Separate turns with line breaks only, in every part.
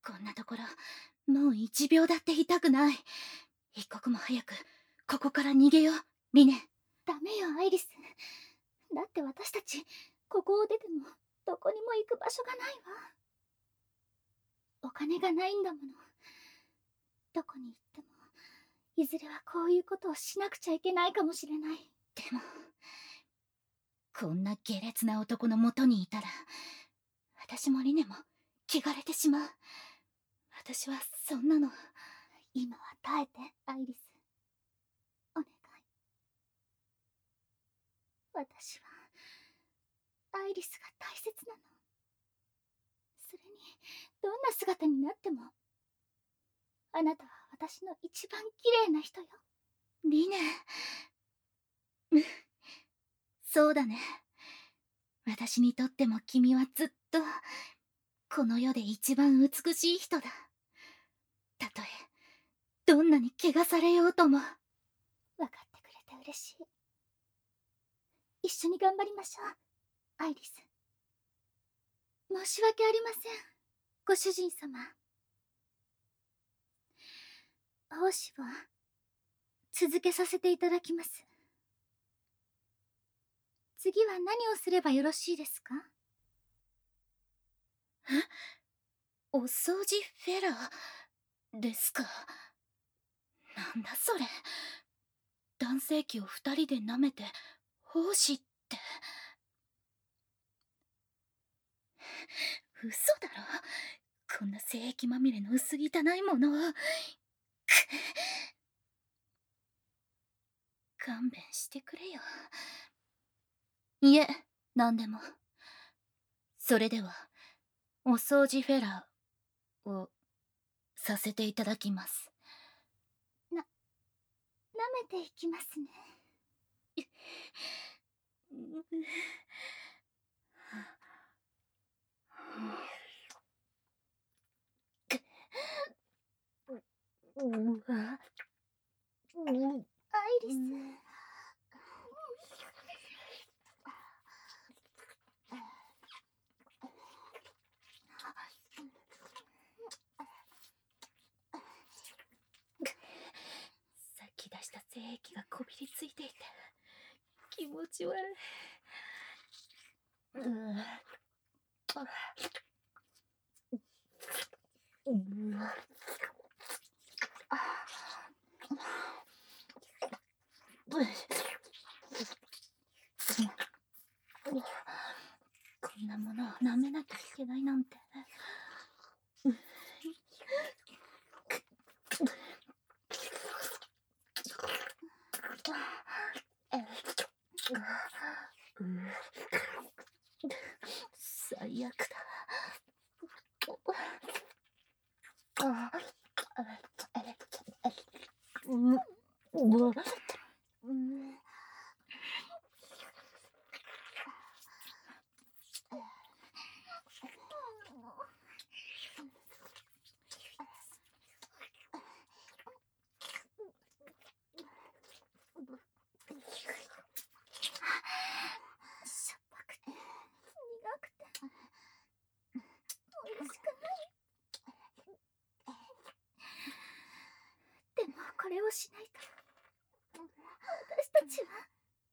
こんなところ、もう1秒だって痛くない。一刻も早く、ここから逃げよう、リネ。
ダメよ、アイリス。だって私たち、ここを出ても、どこにも行く場所がないわ。お金がないんだもの。どこに行っても、いずれはこういうことをしなくちゃいけないかもしれない。
でも、こんな下劣な男の元にいたら、私もリネも汚れてしまう。私はそんなの。
今は耐えて、アイリス。お願い。私は、アイリスが大切なの。それに、どんな姿になっても、あなたは私の一番綺麗な人よ。
リネ。そうだね。私にとっても君はずっと、この世で一番美しい人だ。たとえ、どんなに怪我されようとも。
分かってくれて嬉しい。一緒に頑張りましょう、アイリス。申し訳ありません、ご主人様。奉仕を続けさせていただきます。次は何をすればよろしいですか？
お掃除フェラーですか。なんだそれ。男性器を2人で舐めて奉仕って。嘘だろ。こんな精液まみれの薄汚いものを。勘弁してくれよ。いえ、なんでも。それでは、お掃除フェラーをさせていただきます。
舐めていきますね。アイリス。
さっき出した精液がこびりついていて気持ち悪い。こんなものを舐めなきゃいけないなんて。最悪だ。
しょっぱくて苦くて美味しくない。でもこれをしないと私たちは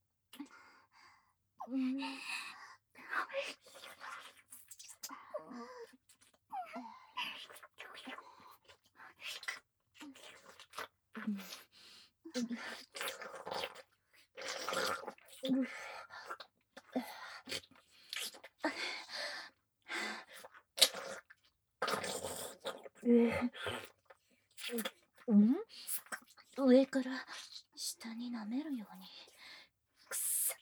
上から下に舐めるように。くっそ。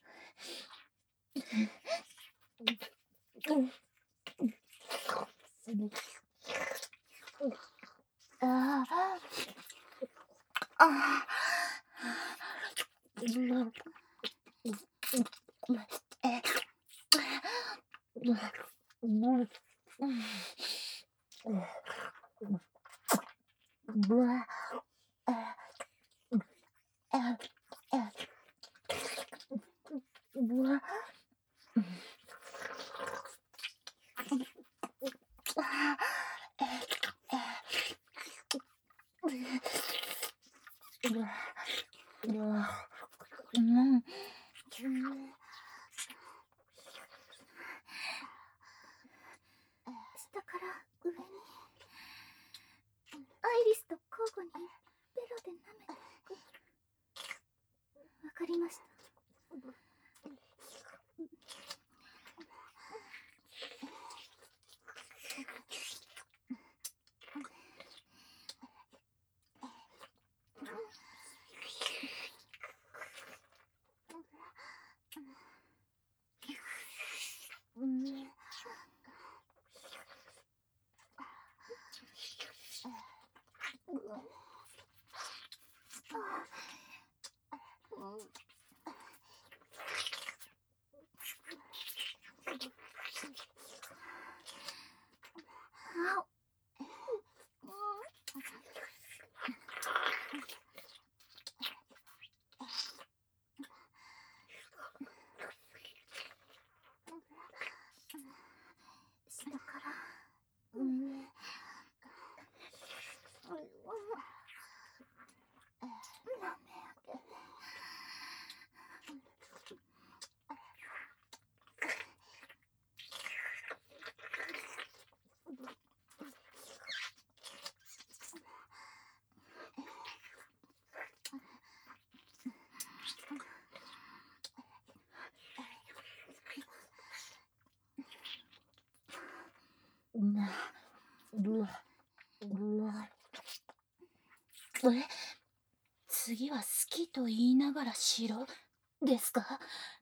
次は好きと言いながら白ですか？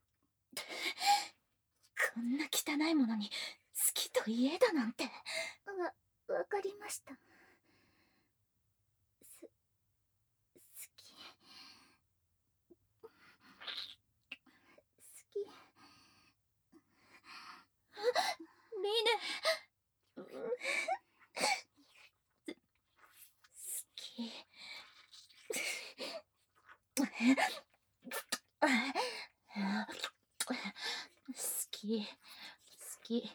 こんな汚いものに好きと言えだなんて。
わかりました。好き。
リネ。好き。好き。好き。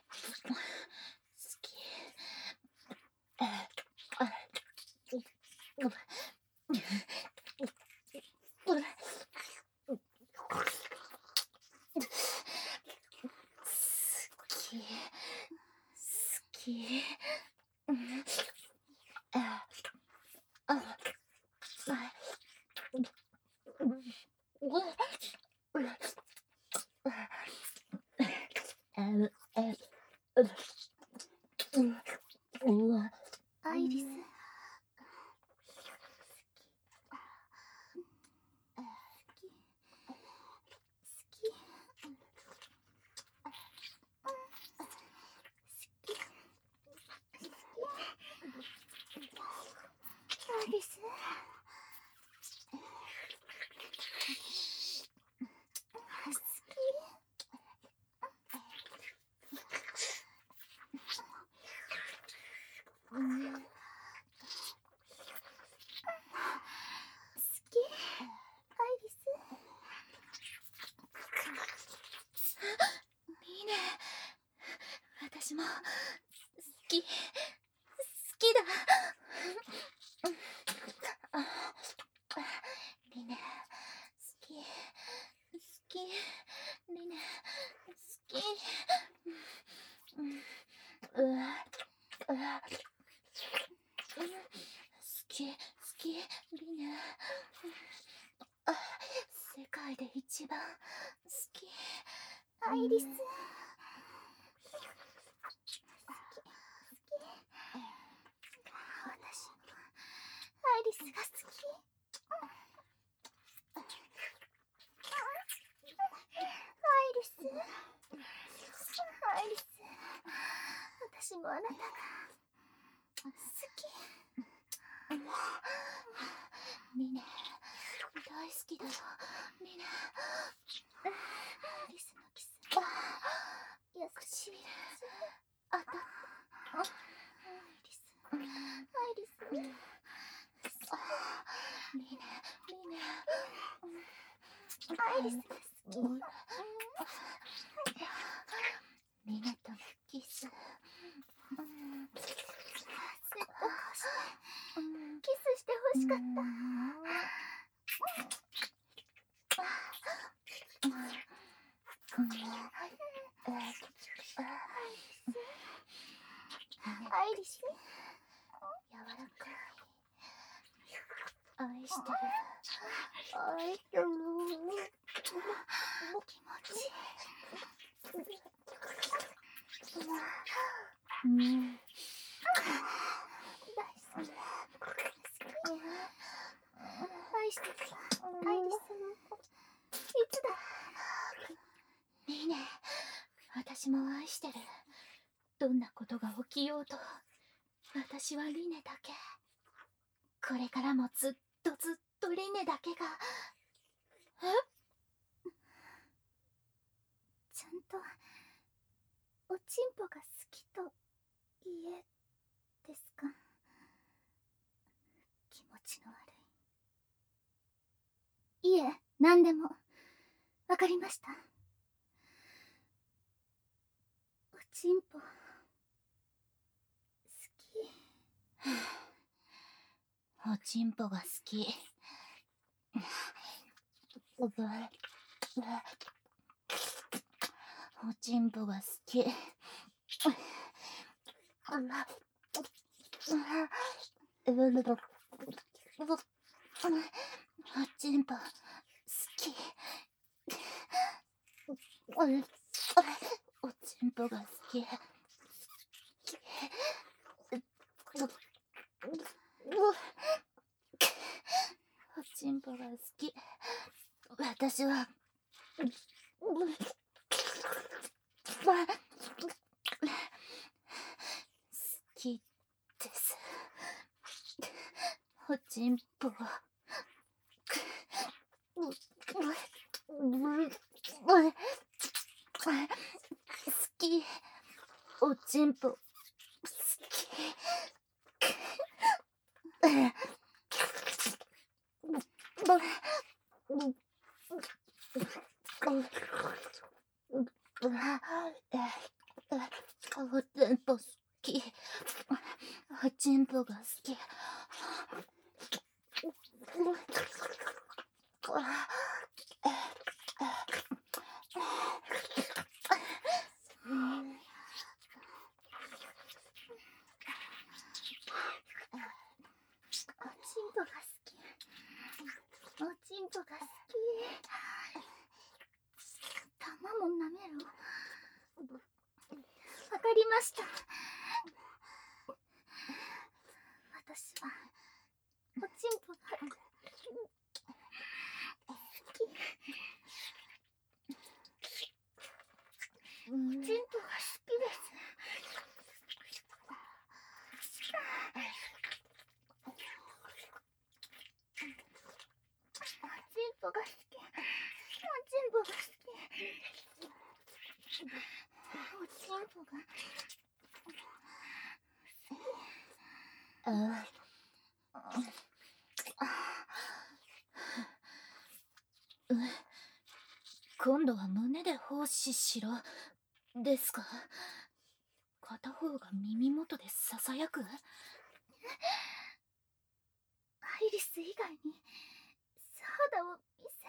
アイリス。アイリス。
私も好きだ。リネ、好き。リネ、好き。好き、リネ。世界で一番好き。
アイリス。私もアイリスが好き。アイリス。私もあなたが好き。
リネ、大好きだよ。リネ。
アイリスのキス。優しい。
あた。
アイリス。
リネ。
アイリスが好き。
リネとのキス。
セットこしてキスしてほしかった。アイリス。
柔らかい。愛してる。
気持ちいい。大好き。愛してる。アイリス。いつだ。
リネ、私も愛してる。どんなことが起きようと、私はリネだけ。これからもずっとリネだけが。
ちゃんとおちんぽが好きと言えですか？気持ちの悪い。いえ、何でもわかりました。おちんぽ好き。
おちんぽが好き。おちんぽが好き。おちんぽ好き。おちんぽが好き。 が好き。私は好きです。おちんぽは好き。おちんぽ好き。おちんぽ好き。おちんぽが好き。
おちんぽが好き。玉も舐めろ。わかりました。私はおちんぽが好き。おちんぽが好きです。おちんぽが好き。おちんぽが好き。おちんぽが
今度は胸で奉仕しろですか？片方が耳元でささやく？
アイリス以外に素肌を見せ、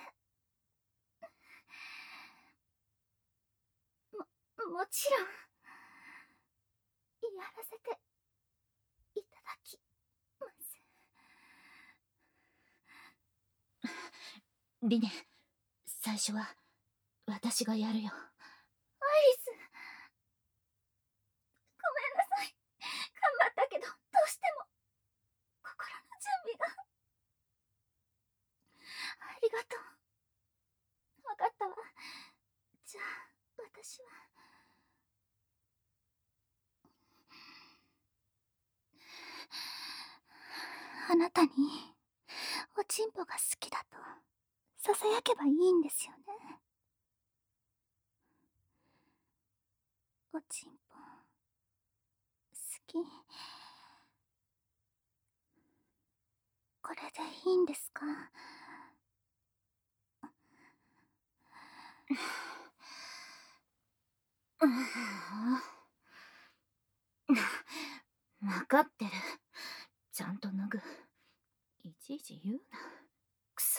もちろんやらせていただきます。
リネ、最初は私がやるよ。
アイリス、ごめんなさい。頑張ったけど、どうしても心の準備が。ありがとう。わかったわ。じゃあ私はあなたにおちんぽが好きだとささやけばいいんですよね。おちんぽ好き。これでいいんですか？
分かってる。ちゃんと脱ぐ。いちいち言うな。くそ。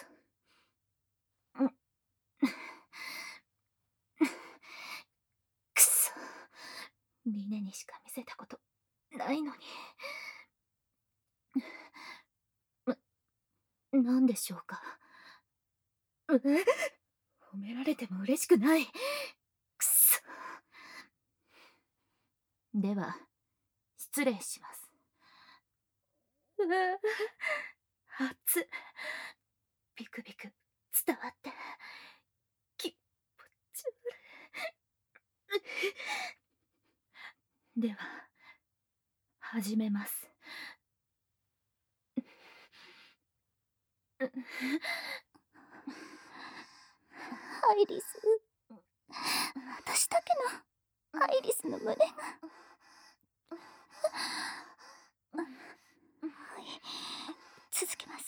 くそ。リネにしか見せたことないのに。なんでしょうか。褒められても嬉しくない。くそ。では失礼します。熱ビクビク伝わって気持ち悪い。では始めます。
アイリス、私だけのアイリスの胸が。はい、続けます。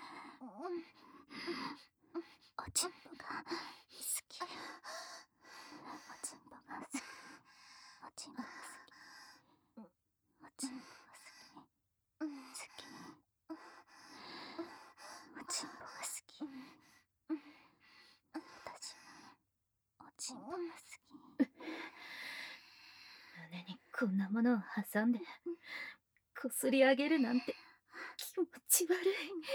おちんぽが好き。おちんぽが好き。おちんぽが好き。おちんぽが好き。好き。おちんぽが好き。私はおちんぽが好き。
胸にこんなものを挟んでこすり上げるなんて気持ち悪い。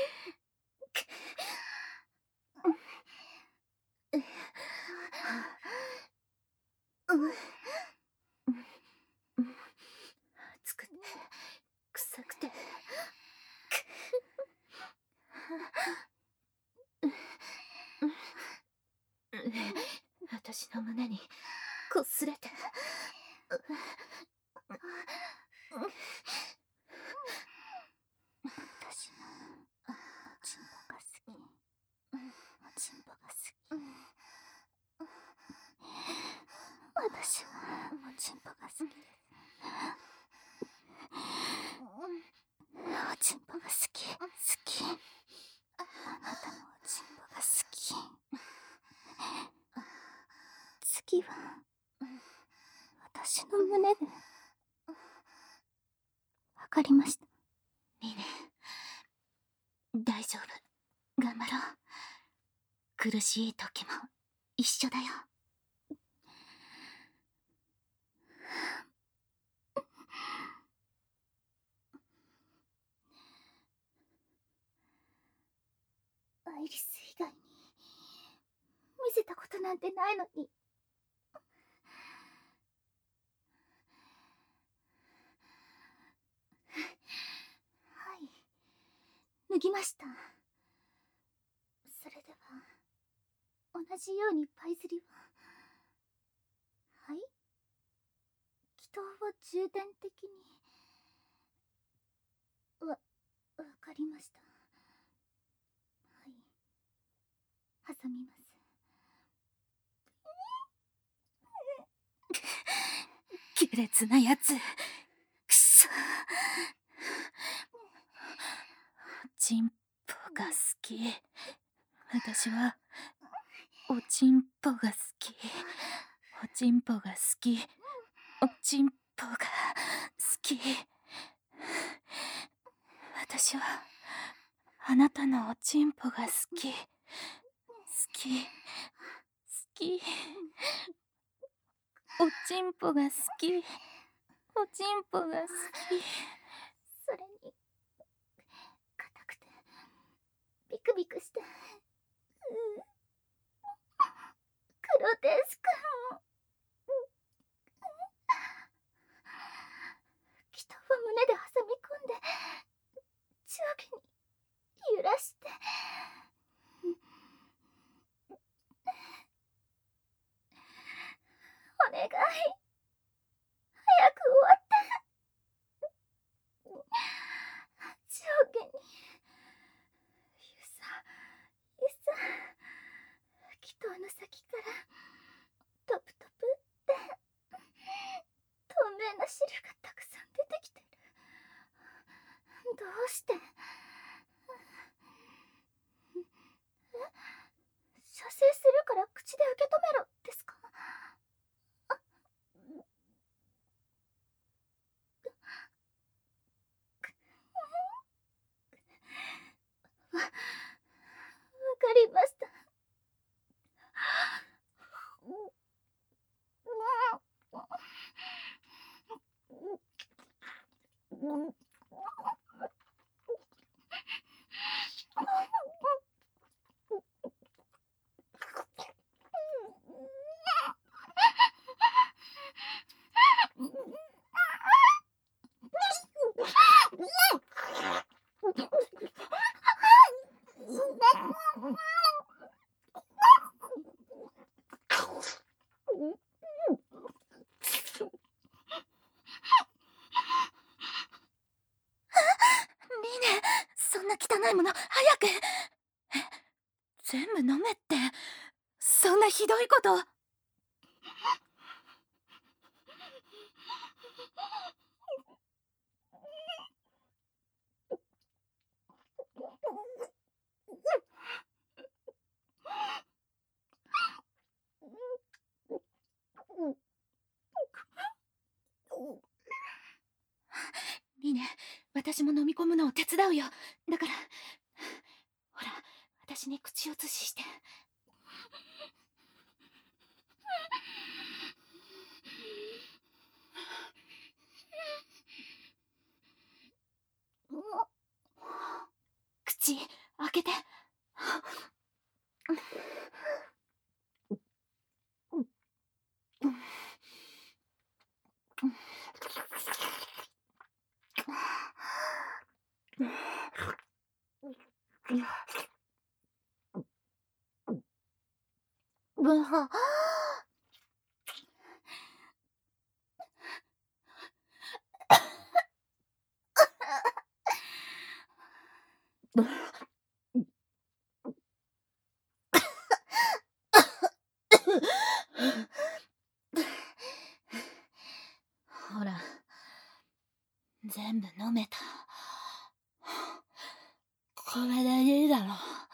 暑くて臭くての胸にこすれて。
私のおちんぽが好き。おちんぽが好き。私はおちんぽが好きです。おちんぽが好き。好き。あなたのおちんぽが好き。次は私の胸で。わかりました。
リネ、大丈夫。頑張ろう。苦しい時も一緒だよ。
アイリス以外に見せたことなんてないのに。はい、脱ぎました。それでは同じようにパイズリは、はい、祈祷を重点的に。わかりました。はい、挟みます。
卑劣なやつ。くそ。おちんぽが好き。私はおちんぽが好き。おちんぽが好き。おちんぽが好き。私はあなたのおちんぽが好き。好き。好き。おちんぽが好き。おちんぽが好き。
それに硬くてビクビクして、グロテスク。祈祷を胸で挟み込んで上下に揺らして。お願い、早く終わって。上下にゆさゆさ、祈祷の先からトプトプって透明な汁がたくさん出てきてる。どうして？射精するから口で受け止めろですか？わかりました。
リネ、そんな汚いもの早く。全部飲めって。そんなひどいこと。リネ、私も飲み込むのを手伝うよ。だからほら、私に口移しして。口開けて。 ほら、全部飲めた。これでいいだろ。
アイ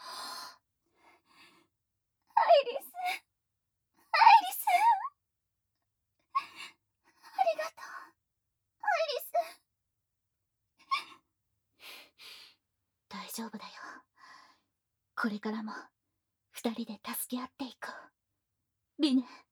リス、アイリス、ありがとう、アイリス。
大丈夫だよ。これからも二人で助け合っていこう。リネ。